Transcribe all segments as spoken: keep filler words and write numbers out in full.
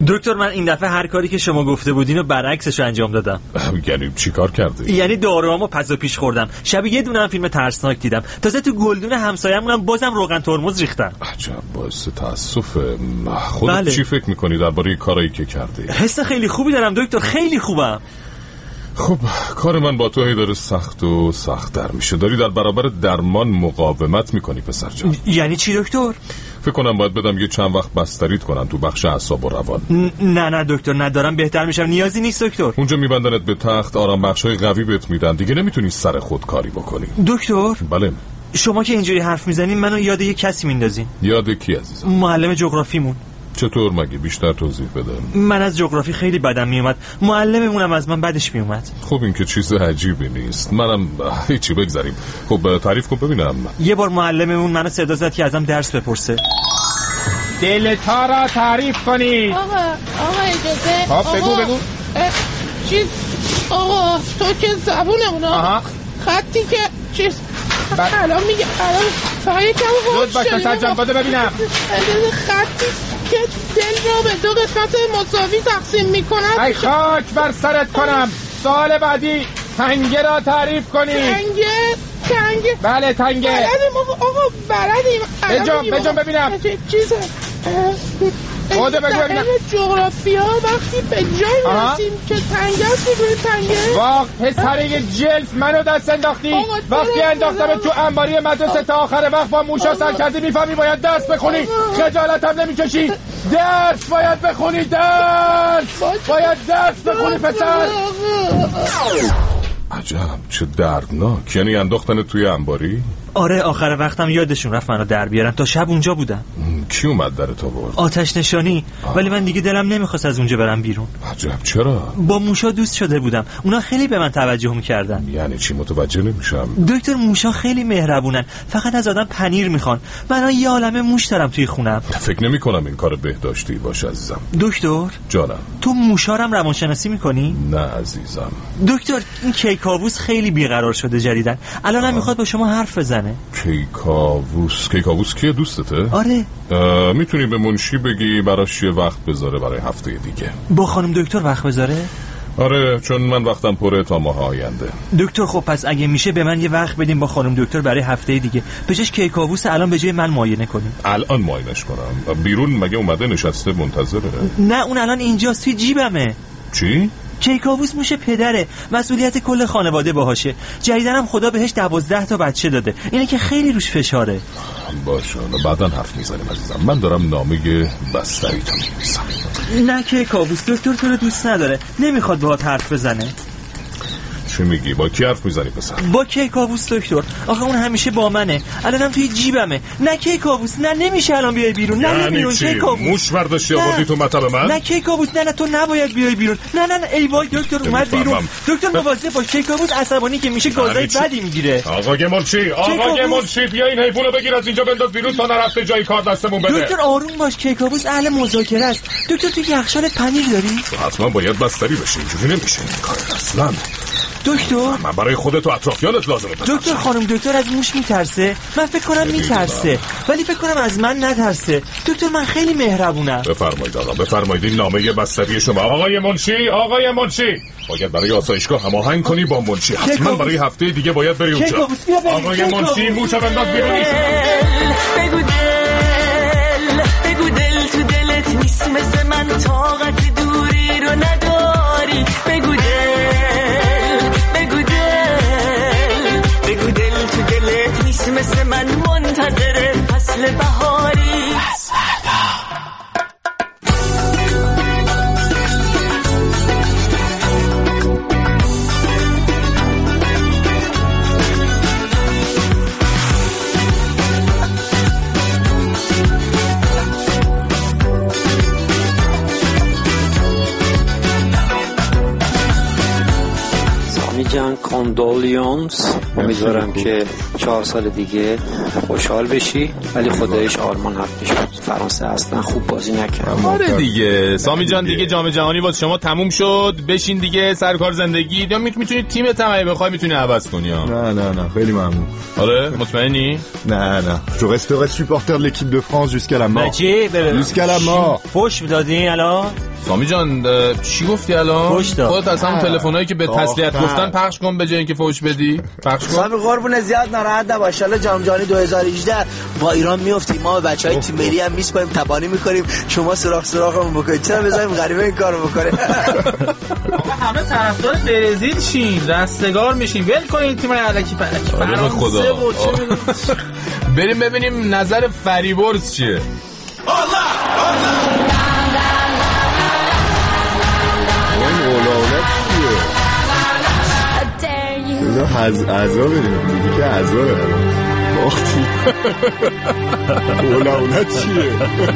دکتر من این دفعه هر کاری که شما گفته بودین رو برعکسش انجام دادم. یعنی چی کار کردی؟ یعنی داروامو پس و پیش خوردم. شب یه دونه هم فیلم ترسناک دیدم. تازه تو گلدون همسایه‌مونم بازم روغن ترمز ریختن. عجب باعث تأسفه. خودت بله. چی فکر می‌کنی درباره کارایی که کردی؟ حس خیلی خوبی دارم دکتر، خیلی خوبم. خب کار من با تو هی داره سخت و سخت‌تر میشه. داری در برابر درمان مقاومت میکنی پسر جان. یعنی چی دکتر؟ فکر کنم باید بدم یه چند وقت بستریت کنن تو بخش اعصاب و روان. نه نه دکتر ندارم، بهتر میشم، نیازی نیست دکتر. اونجا میبندنت به تخت، آرام بخشای قوی بهت میدن، دیگه نمیتونی سر خود کاری بکنی. دکتر بله. شما که اینجوری حرف میزنین منو یاد یه کسی میندازین. یاد کی عزیزم؟ معلم جغرافیمون. چطور مگه؟ بیشتر توضیح بده. من از جغرافی خیلی بدم میومد، معلممونم از من بدش میومد. خب این که چیز عجیبی نیست. منم هیچی، بگذاریم. خب تعریف کن ببینم. یه بار معلممون منو صدا زد که ازم درس بپرسه. دلتا را تعریف کنید. آقا آقا اجازه. خب بگو بگو. چیز آقا تو که زبونمون آقا خطی که چیز الان میگه الان فقط یکم زود باش تا سرجان باده ببینم. خطی که دل رو به دو قسمت مساوی تقسیم میکنن. ای خاک بر سرت کنم. سوال بعدی تنگه را تعریف کنید. تنگه تنگه بله تنگه بلدیم آقا آقا بلدیم. بجام بجام ببینم چیزه خود بگو ببینم. جغرافیا وقتی به جای میرسیم که تنگه هست میگوی تنگه. واق پسره جلف منو دست انداختی. وقتی انداختم تو انباری مدرسه تا آخر وقت با موشا سر کردی میفهمی باید درس بخونی. خجالت هم نمیکشی. درس باید بخونی. درس باید درس بخونی پسر. عجب چه دردناک. یعنی انداختن توی انباری؟ آره آخر وقتم یادشون رفت منو در بیارن، تا شب اونجا بودم. کی اومد درت آورد؟ آتش نشانی. آه. ولی من دیگه دلم نمیخواست از اونجا برم بیرون. عجب چرا؟ با موشا دوست شده بودم، اونا خیلی به من توجه میکردن. یعنی چی؟ متوجه نمیشم. دکتر موشا خیلی مهربونن، فقط از آدم پنیر میخوان. من یه عالمه موش دارم توی خونم. فکر نمی کنم این کار بهداشتی باشه عزیزم. دکتر جانم تو موشا رو هم روانشناسی میکنی؟ نه عزیزم. دکتر این کیکاووس خیلی بیقرار شده جدیدن، الان هم میخواد با شما حرف بزنه. کیکاووس کیکاووس کیه؟ دوستته؟ آره. میتونی به منشی بگی براش یه وقت بذاره برای هفته دیگه. با خانم دکتر وقت بذاره؟ آره چون من وقتم پره تا ماه آینده. دکتر خب پس اگه میشه به من یه وقت بدیم با خانم دکتر برای هفته دیگه. بجاش کیکاووس الان به جای من معاینه کنیم. الان معاینش کنم؟ بیرون مگه اومده نشسته منتظره؟ نه اون الان اینجاست توی جیبمه. چی؟ کیکاووس موش پدره، مسئولیت کل خانواده باهاشه. جدیدنم خدا بهش دوازده تا بچه داده، اینه که خیلی روش فشاره. باشه بعداً حرف میزنیم عزیزم. من دارم نامه بستری تو می‌نویسم. نه کیکاووس دکتر تو رو دوست نداره، نمیخواد باهات حرف بزنه. چی میگی؟ با کی حرف میزنی پسر؟ با کیکاووس دکتر. آخه اون همیشه با منه، الانم توی جیبمه. نه کیکاووس نه نمیشه الان بیای بیرون. نه یعنی بیرون کیکاووس. موش برداشتی آوردی تو مطب من؟ نه کیکاووس نه نه تو نباید بیای بیرون. نه نه نه ای وای دکتر اومد بیرون. دکتر مواظب باش کیکاووس عصبانی که میشه گازای بدی میگیره. آقای منشی آقای منشی بیا این حیوانو بگیر از اینجا بنداز بیرون تا نرفته جای کار دستمون بده. دکتر آروم باش کیکاووس اهل مذاکره است. دکتر تو یخچالت پنیر داری؟ حتما باید بستری بشه، اینجوری نمیشه این کار اصلا. دکتر من برای خودت و اطرافیانت لازمه. دکتر خانم دکتر از موش میترسه؟ من فکر کنم میترسه ولی فکر کنم از من نترسه. دکتر من خیلی مهربونم. بفرمایید آقا بفرمایید این نامه بستری شما. آقای منشی آقای منشی باید برای آسایشگاه هماهنگ کنی با منشی. حتما برای هفته دیگه باید بری اونجا. آقای منشی موش بنداز بیرون. بگو دل بگو دل تو دلت نیست مثل من طاقت دوری رو نداری. بگو دل مثل من منتظر فصل بهاری. جان کاندولیانس. امیدوارم که چهار سال دیگه خوشحال بشی. ولی خدایش آرمان حقش بود، فرانسه اصلا خوب بازی نکرد. آره دیگه سامی جان دیگه جام جهانی واسه شما تموم شد، بشین دیگه سر کار زندگی. یا میتونی تیم تمایی بخوای میتونی عوض کنی. نه نه نه خیلی ممنون. آره مطمئنی؟ نه نه je resterai supporter de l'équipe de France jusqu'à la mort. چی؟ jusqu'à la mort. فوش میدادین الان؟ سامی جان چی گفتی الان؟ خودت از همون تلفنایی که به تسلیت گفتن پخش کن به جای اینکه فوش بدی. پخش کن. سامی قربون زیاد ناراحت نباش. ان جام جهانی دو هزار و هجده با ایران میافتیم. ما بچهای تیم ملی هم میسپاریم، تبانی میکنیم. شما سوراخ سوراخمون بکنید. چرا بذاریم غریبه این کارو بکنه؟ آقا همه طرفدار برزیل شین، رستگار میشین. ول کنین تیمای الکی پلکی. به خدا. بریم ببینیم نظر فریبرز چیه. اینا حز اعضا بریم میگی که اعضا بریم باختی اولا اولا چیه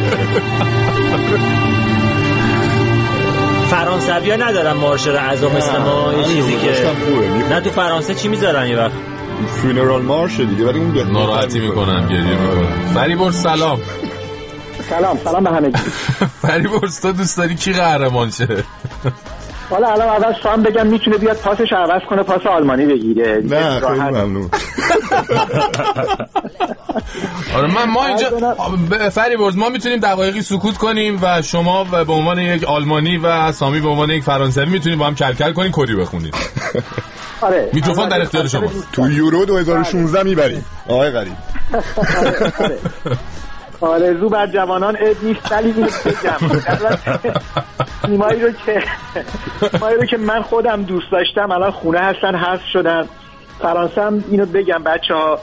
فرانسوی ها ندارن مارشال اعضا مثل ما. یه چیزی که نه تو فرانسه چی میذارن یه وقت فینرال مارش دیگه، ولی اون ناراحتی میکنن، گریه میکنن. فریبرز سلام. سلام سلام به همگی. فریبرز تو دوست داری کی قهرمان شه؟ حالا الان اول سام بگم میتونه بیاد پاسش عوض کنه، پاس آلمانی بگیره. نه خیلی ممنون. آره من ما اینجا فریبرز ما میتونیم دقایقی سکوت کنیم و شما به عنوان یک آلمانی و سامی به عنوان یک فرانسوی میتونیم با هم کلکل کنیم، کری بخونید. آره میکروفون در اختیار شماست. تو یورو دو هزار و شانزده میبریم آقای غریب. آرزو بر جوانان عید نیست، ولی اینو بگم تیمایی رو که تیمایی رو که من خودم دوست داشتم الان خونه هستن، حذف شدن. فرانسه هم اینو بگم بچه‌ها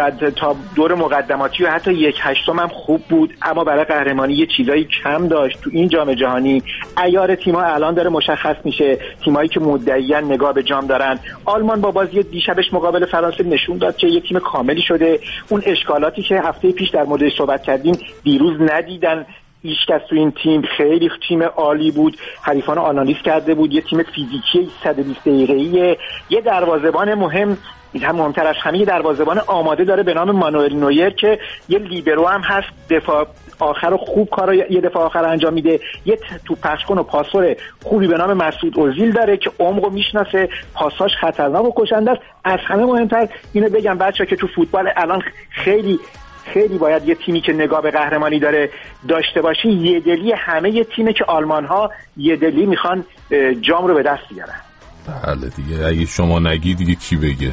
تا دور مقدماتی و حتی یک هشتم هم خوب بود، اما برای قهرمانی یه چیزایی کم داشت. تو این جام جهانی عیار تیم‌ها الان داره مشخص میشه، تیمایی که مدعیان نگاه به جام دارن. آلمان با بازی دیشبش مقابل فرانسه نشون داد که یک تیم کاملی شده. اون اشکالاتی که هفته پیش در موردش صحبت کردیم دیروز ندیدن. هیچکس تو این تیم، خیلی تیم عالی بود، حریفان آنالیز کرده بود. یه تیم فیزیکی صد و بیست دقیقه‌ای، یه دروازه‌بان مهم، هم مهمتر از همه یه دروازه‌بان آماده داره به نام مانوئل نویر که یه لیبرو هم هست، دفاع آخر خوب کارو یه دفاع آخر انجام میده. یه تو پاسکن و پاسور خوبی به نام مسعود اوزیل داره که عمقو میشناسه، پاساش خطرناک و کشنده است. از همه مهمتر اینو بگم بچه‌ها که تو فوتبال الان خیلی خیلی باید یه تیمی که نگاه به قهرمانی داره داشته باشه. یه دلی همه یه تیمه که آلمان ها یه دلی میخوان جام رو به دست بیارن. بله دیگه، اگه شما نگی دیگه کی بگه؟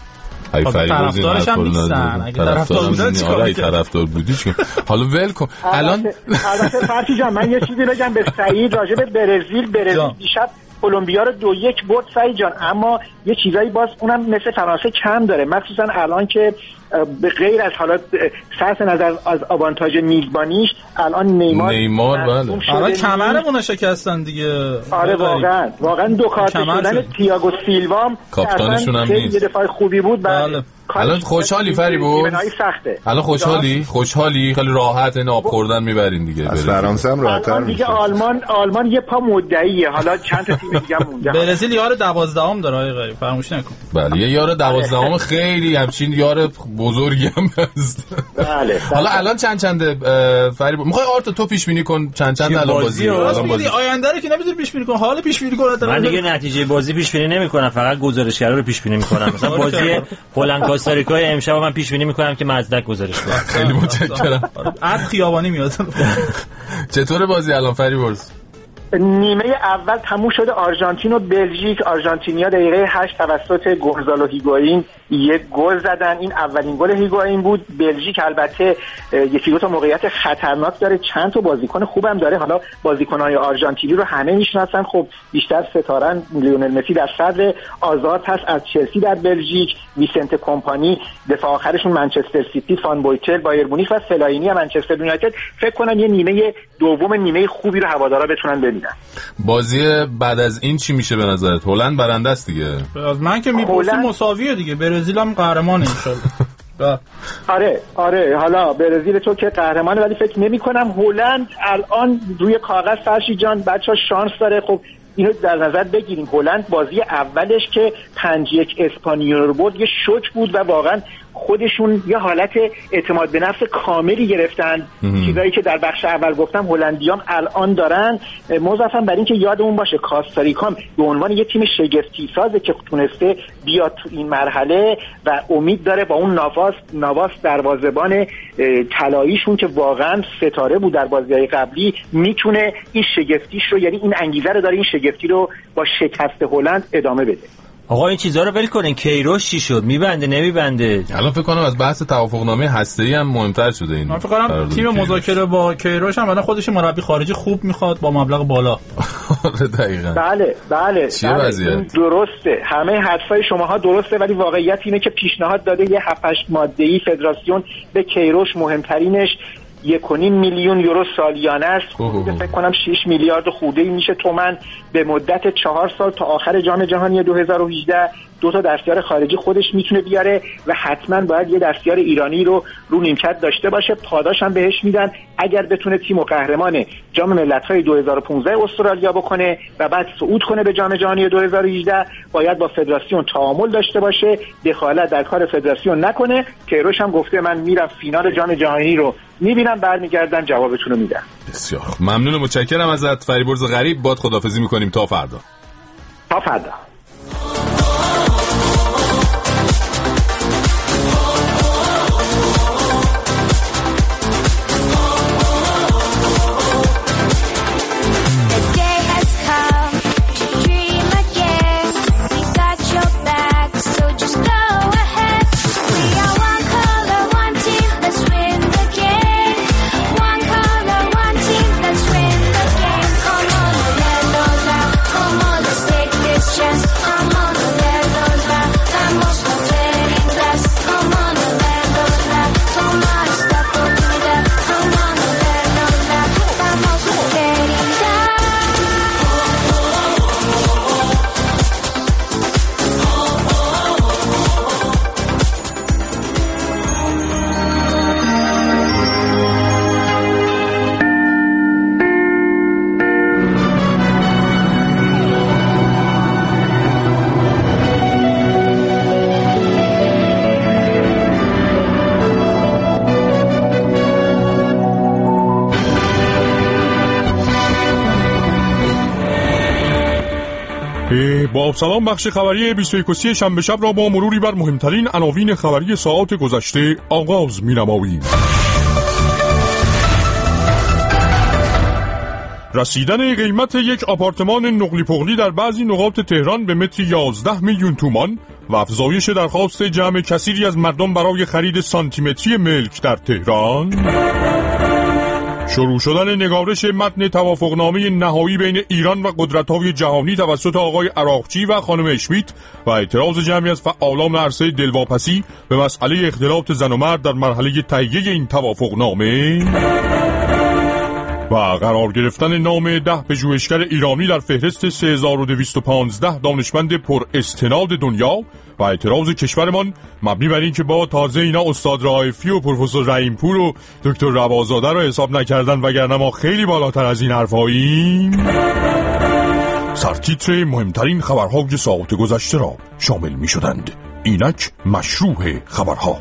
ای طرفدارش هم نیستن. اگه طرفدار بودن چیکار می‌کنی؟ طرفدار بودی چی؟ حالا ول کن. الان البته فرشی جان من یه چیزی بگم به سعید راجع به برزیل. برزیل دیشب کلمبیا رو دو یک برد سعید جان، اما یه چیزایی باز اونم مثل فرانسه کم داره، مخصوصا الان که به غیر از حالا صرف نظر از آوانتاژ میزبانیش الان نیمار نیمار بله الان کمرمون شکستن دیگه. آره واقعا واقعا دو کارت شدن تییاگو سیلوا کاپیتانشون هم نیست، یه دفاع خوبی بود. بله الان خوشحالی فریبرز؟ الان خوشحالی؟ خوشحالی؟ خیلی راحت این آب خوردن میبرین دیگه. از فرانسه هم راحت‌تر میشه. آلمان آلمان یه پا مدعیه، حالا چند تا تیم دیگه مونده. برزیل یار دوازدهم داره آقای غریب، فراموش نکن. بله یه یار دوازدهم خیلی همچین یار بزرگی هم هست. بله حالا الان چند چنده فریبرز؟ میخوای آرتو تو پیش بینی کن چند چند الان بازی؟ الان بازی آینده رو که نمیتونی پیش بینی کن، حالا پیش بینی کن. من دیگه نتیجه بازی پیش بینی نمیکنم، فقط گزارشگرا رو پیش بینی میکنم. مثلا بازی هلند کوستاریکای امشب من پیش بینی میکنم که مزدک گزارش کنه. خیلی متشکرم. عد خیابانی میاد. چطور بازی الان فریبرز؟ نیمه اول تموم شده، آرژانتین و بلژیک. آرژانتینیا دقیقه هشت توسط گونزالو هیگوئین یک گل زدن، این اولین گل هیگوئین بود. بلژیک البته یکی دو تا موقعیت خطرناک داره، چند تا بازیکن خوبم داره. حالا بازیکن‌های آرژانتینی رو همه میشناسن، خب بیشتر ستارن لیونل مسی در صدر، آزارد هست از چلسی در بلژیک، ویسنت کمپانی دفاع آخرشون، منچستر سیتی، فان بویتل بایر مونیخ و فلاینی منچستر یونایتد. فکر کنم یه نیمه دوم نیمه خوبی رو هوادارا بتونن ببینن. بازی بعد از این چی میشه به نظرت؟ هلند برنده است دیگه. از من که میپرسی مساویه دیگه، برزیل هم قهرمانه ان شاءالله. آره آره حالا برزیل تو که قهرمانه، ولی فکر نمی کنم هلند الان روی کاغذ فرشی جان بچه‌ها شانس داره. خب اینو در نظر بگیریم، هلند بازی اولش که پنج یک اسپانیا رو برد یه شوک بود و واقعا خودشون یه حالت اعتماد به نفس کاملی گرفتن، چیزایی که در بخش اول گفتم هلندیام الان دارن. مضافاً بر این که یادمون باشه کاستاریکا به عنوان یه تیم شگفتی سازه که تونسته بیاد تو این مرحله و امید داره با اون نواس نواس دروازه‌بان طلاییشون که واقعا ستاره بود در بازی‌های قبلی میتونه این شگفتیش رو، یعنی این انگیزه رو داره این شگفتی رو با شکست هلند ادامه بده. آقا این چیزا رو ول کنین. کیروش چی شد؟ میبنده نمیبنده؟ الان فکر کنم از بحث توافقنامه هسته‌ای هم مهمتر شده این. من فکر کنم تیم مذاکره با کیروش هم الان خودش مربی خارجی خوب میخواد با مبلغ بالا. آره دقیقاً. بله بله. بله درسته. همه حرفای شماها درسته، ولی واقعیت اینه که پیشنهاد داده یه هفت هشت ماده‌ای فدراسیون به کیروش، مهمترینش یک و نیم میلیون یورو سالیانه است. فکر کنم شش میلیارد خورده میشه تومن به مدت چهار سال تا آخر جام جهانی دو هزار و هجده. دو تا دستیار خارجی خودش میتونه بیاره و حتما باید یه دستیار ایرانی رو رو نیمکت داشته باشه. پاداش هم بهش میدن اگر بتونه تیمو قهرمان جام ملت‌های دو هزار و پانزده استرالیا بکنه و بعد صعود کنه به جام جهانی دو هزار و هجده. باید با فدراسیون تعامل داشته باشه، دخالت در کار فدراسیون نکنه. کیروش هم گفته من میرم فینال جام جهانی رو میبینم، برمیگردن جوابتون رو میدم. بسیار ممنون و متشکرم ازت فریبرز غریب. باد خداحافظی میکنیم تا فردا. تا فردا. با سلام، بخش خبری بیست و یک شنبه شب را با مروری بر مهمترین عناوین خبری ساعات گذشته آغاز می‌نماییم. رسیدن قیمت یک آپارتمان نقلی پقلی در بعضی نقاط تهران به متر یازده میلیون تومان و افزایش درخواست جمع کثیری از مردم برای خرید سانتیمتری ملک در تهران. شروع شدن نگارش متن توافقنامه نهایی بین ایران و قدرت‌های جهانی توسط آقای عراقچی و خانم اشمیت و اعتراض جمعی از فعالان عرصه دلواپسی به مسئله اختلاط زن و مرد در مرحله تهیه این توافقنامه و قرار گرفتن نام ده پژوهشگر ایرانی در فهرست سه هزار و دویست و پانزده دانشمند پر استناد دنیا و اعتراض کشورمان مبنی بر این که با تازه اینا استاد رائفی و پروفسور رحیمپور و دکتر ربازاده را حساب نکردن وگرنه ما خیلی بالاتر از این حرفاییم. سرتیتر مهمترین خبرهای ساعت گذشته را شامل می شدند. اینک مشروع خبرها.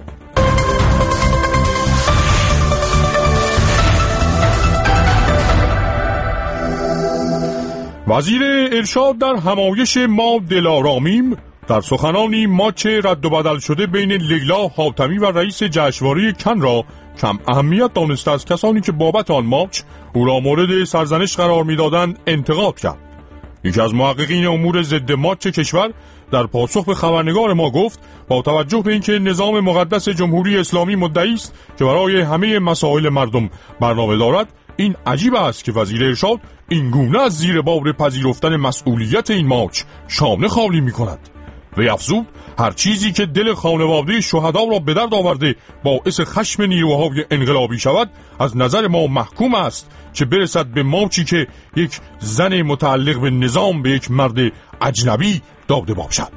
وزیر ارشاد در همایش ما دلارامیم در سخنانی ماچ رد و بدل شده بین لیلا حاتمی و رئیس جشنواره کن را کم اهمیت دانسته از کسانی که بابت آن ماچ او را مورد سرزنش قرار می‌دادند انتقاد کرد. یکی از محققین امور ضد ماچ کشور در پاسخ به خبرنگار ما گفت با توجه به اینکه نظام مقدس جمهوری اسلامی مدعی است که برای همه مسائل مردم برنامه دارد، این عجیب است که وزیر ارشاد این گونه از زیر بار پذیرفتن مسئولیت این ماچ شانه خالی می کند. و افزود هر چیزی که دل خانواده شهدا را به درد آورده باعث خشم نیروهای انقلابی شود از نظر ما محکوم است که برسد به ماچی که یک زن متعلق به نظام به یک مرد اجنبی داده باشد.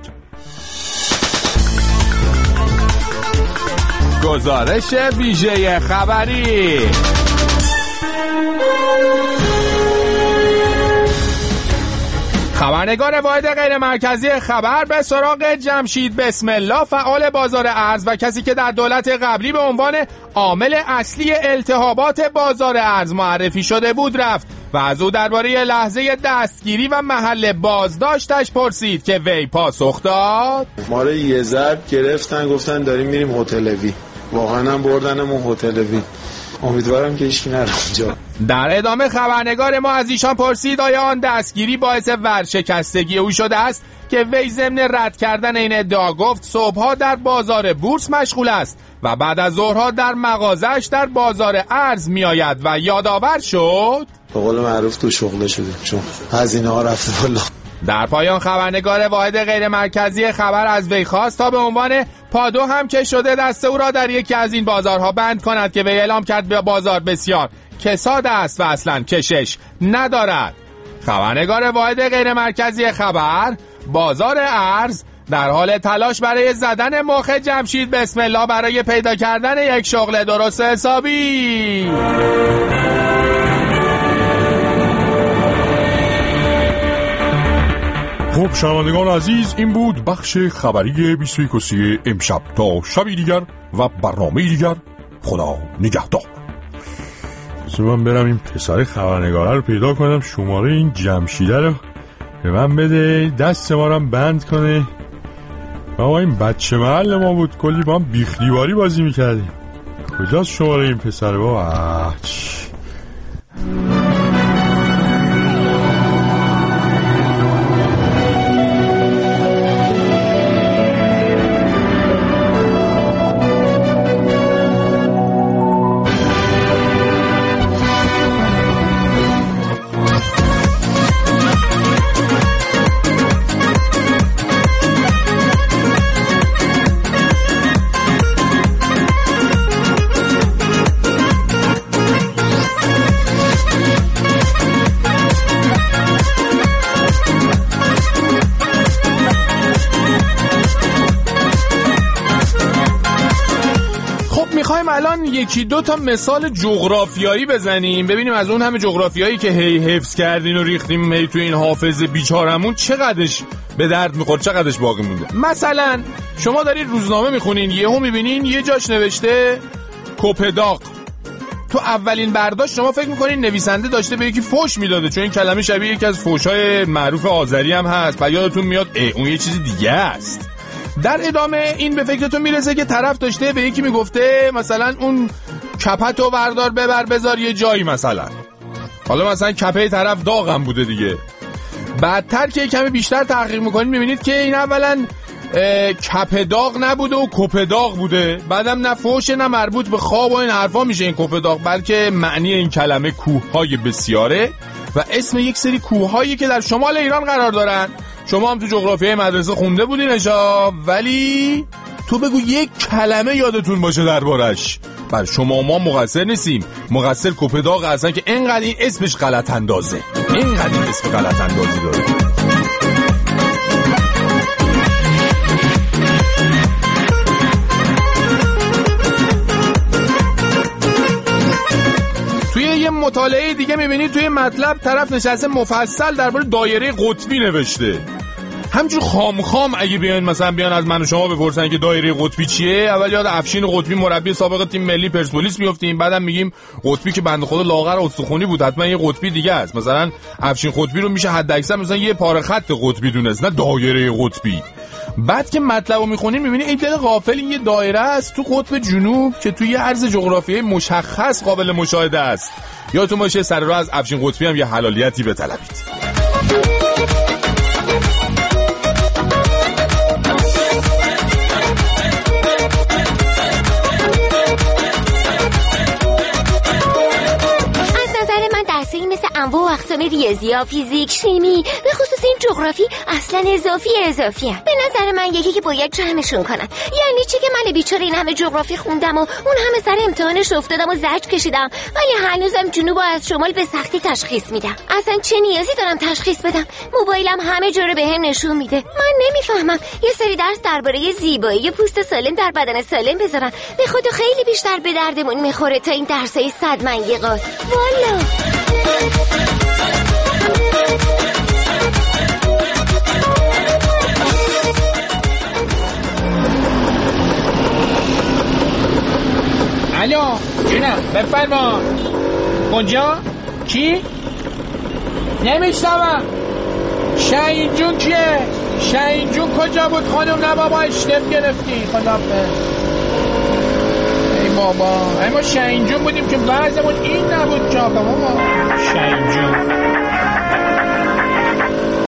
گزارش ویژه خبری. خبرنگار واحد غیر مرکزی خبر به سراغ جمشید بسم الله، فعال بازار ارز و کسی که در دولت قبلی به عنوان عامل اصلی التهابات بازار ارز معرفی شده بود رفت و از او درباره لحظه دستگیری و محل بازداشتش پرسید که وی پاسخ داد: ما رو یه ضرب گرفتن، گفتن داریم میریم هتل وی. واقعا هم بردنمون هتل وی. امیدوارم که هیچکی نره اونجا. در ادامه خبرنگار ما از ایشان پرسید آیا آن دستگیری باعث ورشکستگی او شده است که وی ضمن رد کردن این ادعا گفت صبحها در بازار بورس مشغول است و بعد از ظهرها در مغازه‌اش در بازار ارز میآید و یادآور شد به قول معروف تو شغله شده چون هزینه ها رفته بالا. در پایان خبرنگار واحد غیر مرکزی خبر از وی خواست تا به عنوان پادو هم که شده دست او را در یکی از این بازارها بند کند که وی اعلام کرد به بازار بسیار کساد است و اصلا کشش ندارد. خبرنگار واحد غیر مرکزی خبر بازار ارز در حال تلاش برای زدن مخ جمشید بسم الله برای پیدا کردن یک شغل درست حسابی. خب شنوندگان عزیز، این بود بخش خبری بیست و یک امشب. تا شبی دیگر و برنامه دیگر، خدا نگهدار. من برم این پسر خبرنگاره رو پیدا کنم، شماره این جمشیده رو به من بده، دست ما رو بند کنه. بابا این بچه محل ما بود، کلی با هم بیخ دیواری بازی میکردیم. کجاست شماره این پسر بابا؟ یکی دو تا مثال جغرافیایی بزنیم ببینیم از اون همه جغرافیایی که هی حفظ کردین و ریختیم هی تو این حافظه بیچارمون چقدرش به درد میخورد، چقدرش باقی مونده. مثلا شما دارید روزنامه میخونین، یهو میبینین یه جاش نوشته کوپداق. تو اولین برداشت شما فکر میکنین نویسنده داشته به یکی فوش میداده، چون این کلمه شبیه یکی از فوشای معروف آذری هم هست و یادتون میاد اه اون یه چیز دیگه است. در ادامه این به فکرتون میرسه که طرف داشته به یکی میگفته مثلا اون کپتو بردار ببر بذار یه جایی، مثلا حالا مثلا کپه طرف داغم بوده دیگه. بعدتر که کمی بیشتر تحقیق میکنید میبینید که این اولا کپ داغ نبوده و کپ داغ بوده، بعدم نه فوشه نه مربوط به خواب و این حرفا میشه این کپ داغ، بلکه معنی این کلمه کوههای بسیاره و اسم یک سری کوههایی که در شمال ایران قرار دارن. شما هم تو جغرافیای مدرسه خونده بودین اجا، ولی تو بگو یک کلمه یادتون باشه دربارش. بر شما ما مقصر نیستیم، مقصر کپ داغ هستن که اینقدر این اسمش غلط اندازه، اینقدر این اسم غلط اندازی داره. توی یه مطالعه دیگه میبینید توی مطلب طرف نشسته مفصل درباره دایره قطبی نوشته. همچون خام خام اگه بیان مثلا بیان از من و شما بپرسن که دایره قطبی چیه، اول یاد افشین قطبی مربی سابق تیم ملی پرسپولیس میافتیم، بعدم میگیم قطبی که بنده خدا لاغر استخونی بود، حتما یه قطبی دیگه است. مثلا افشین قطبی رو میشه حد اکثر مثلا یه پاره خط قطبی دونست، نه دایره قطبی. بعد که مطلبو میخونین میبینی این دل غافل این یه دایره است تو قطب جنوب که توی یه عرض جغرافیایی مشخص قابل مشاهده است. یادتون باشه سر راه از افشین قطبی هم یه حلالیتی بطلبید. مثل انواع و اقسام ریاضیات، فیزیک، شیمی، به خصوص این جغرافی اصلا اضافی اضافی هم. به نظر من یکی که باید جمعشون کنن. یعنی چی که من بیچاره این همه جغرافی خوندم و اون همه سر امتحانش افتادم و زجر کشیدم، ولی هنوزم جنوب از شمال به سختی تشخیص میدم. اصلا چه نیازی دارم تشخیص بدم؟ موبایلم همه جا رو بهم نشون میده. من نمیفهمم. یه سری درس درباره زیبایی پوست سالم در بدن سالم بذارن. به خدا خیلی بیشتر به دردمون میخوره تا این درسای صد منگقاست. والا بفرما. کجا؟ کی؟ نمیشتم. شاهین جون کیه؟ شاهین جون کجا بود خانم؟ نه بابا اشتم گرفتی. خدافظ. ای بابا ای ما شاهین جون بودیم که بعضمون این نبود که آقا. شاهین جون